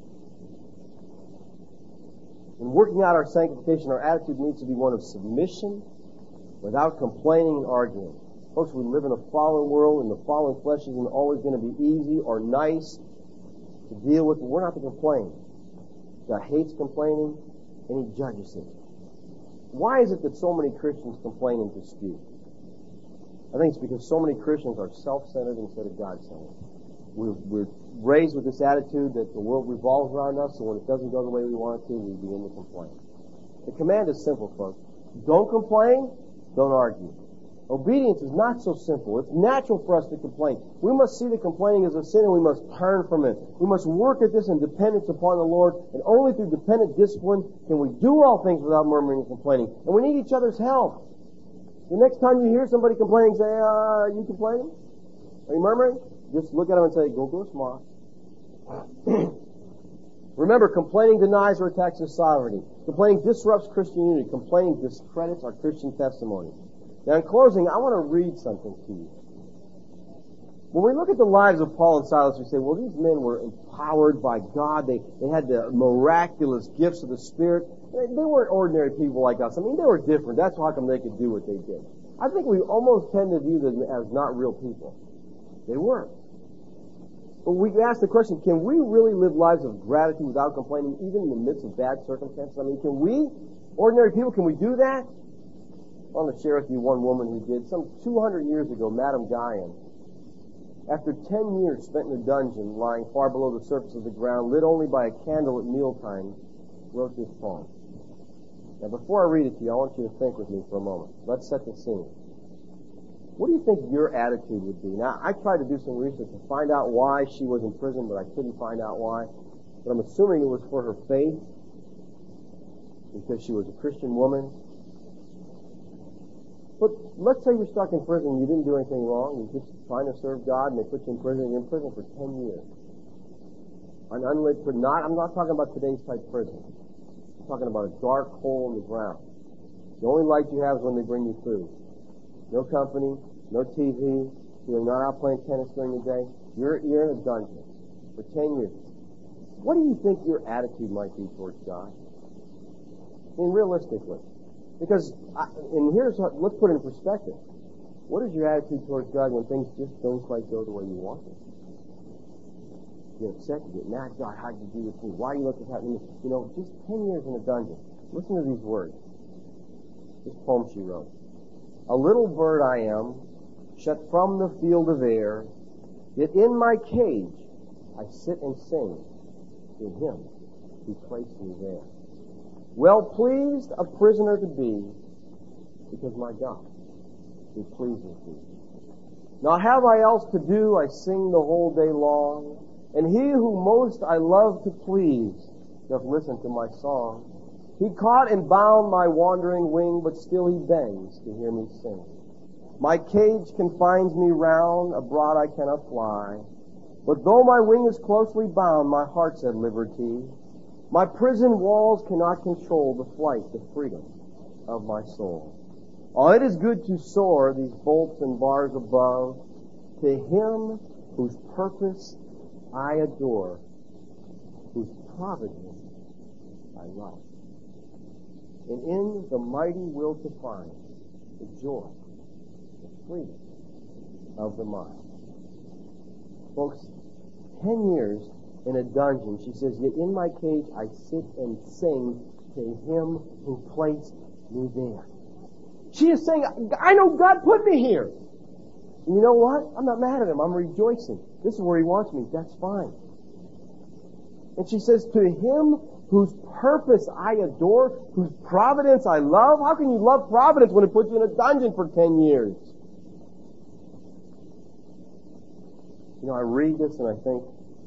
In working out our sanctification, our attitude needs to be one of submission without complaining and arguing. Folks, we live in a fallen world, and the fallen flesh isn't always going to be easy or nice to deal with. We're not to complain. God hates complaining, and He judges it. Why is it that so many Christians complain and dispute? I think it's because so many Christians are self-centered instead of God-centered. We're raised with this attitude that the world revolves around us, so when it doesn't go the way we want it to, we begin to complain. The command is simple, folks. Don't complain, don't argue. Obedience is not so simple. It's natural for us to complain. We must see that complaining is a sin, and we must turn from it. We must work at this in dependence upon the Lord, and only through dependent discipline can we do all things without murmuring and complaining. And we need each other's help. The next time you hear somebody complaining, say, are you complaining? Are you murmuring? Just look at them and say, go smart. Remember, complaining denies or attacks His sovereignty. Complaining disrupts Christian unity. Complaining discredits our Christian testimony. Now, in closing, I want to read something to you. When we look at the lives of Paul and Silas, we say, well, these men were empowered by God. They had the miraculous gifts of the Spirit. They weren't ordinary people like us. I mean, they were different. That's how come they could do what they did. I think we almost tend to view them as not real people. They weren't. But we ask the question, can we really live lives of gratitude without complaining, even in the midst of bad circumstances? I mean, can we, ordinary people, can we do that? I want to share with you one woman who did. Some 200 years ago, Madame Guyon, after 10 years spent in a dungeon lying far below the surface of the ground, lit only by a candle at mealtime, wrote this poem. Now, before I read it to you, I want you to think with me for a moment. Let's set the scene. What do you think your attitude would be? Now, I tried to do some research to find out why she was in prison, but I couldn't find out why. But I'm assuming it was for her faith, because she was a Christian woman. But let's say you're stuck in prison, you didn't do anything wrong, you're just trying to serve God, and they put you in prison, and you're in prison for 10 years. An unlit prison. I'm not talking about today's type prison. I'm talking about a dark hole in the ground. The only light you have is when they bring you food. No company, no TV, You're not out playing tennis during the day. You're in a dungeon for 10 years. What do you think your attitude might be towards God? I mean, realistically. Because, let's put it in perspective. What is your attitude towards God when things just don't quite go the way you want them? You get upset, you get mad. God, how did you do this to me? Why do you let this happen to me? You know, just 10 years in a dungeon. Listen to these words. This poem she wrote. A little bird I am, shut from the field of air, yet in my cage I sit and sing to him who placed me there. Well pleased a prisoner to be, because my God, who pleases me. Now have I else to do, I sing the whole day long, and he who most I love to please doth listen to my song. He caught and bound my wandering wing, but still he bends to hear me sing. My cage confines me round, abroad I cannot fly, but though my wing is closely bound, my heart's at liberty. My prison walls cannot control the flight, the freedom of my soul. Oh, it is good to soar these bolts and bars above, to him whose purpose I adore, whose providence I love. And in the mighty will to find the joy, the freedom of the mind. Folks, 10 years in a dungeon, she says, yet in my cage I sit and sing to him who placed me there. She is saying, I know God put me here. And you know what? I'm not mad at him. I'm rejoicing. This is where he wants me. That's fine. And she says, to him whose purpose I adore, whose providence I love. How can you love providence when it puts you in a dungeon for 10 years? You know, I read this and I think,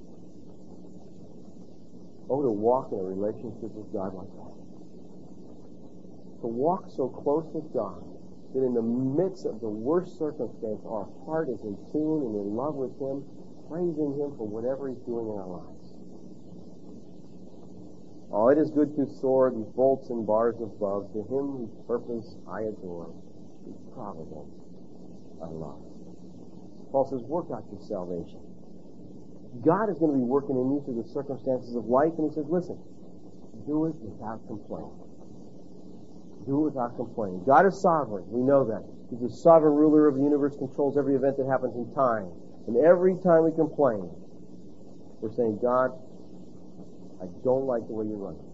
oh, to walk in a relationship with God like that. To walk so close with God that in the midst of the worst circumstance, our heart is in tune and in love with him, praising him for whatever he's doing in our lives. Oh, it is good to soar these bolts and bars above, to him whose purpose I adore, whose providence I love. Paul says, work out your salvation. God is going to be working in you through the circumstances of life, and he says, listen, do it without complaint. Do it without complaining. God is sovereign. We know that. He's the sovereign ruler of the universe, controls every event that happens in time. And every time we complain, we're saying, God, I don't like the way you're running.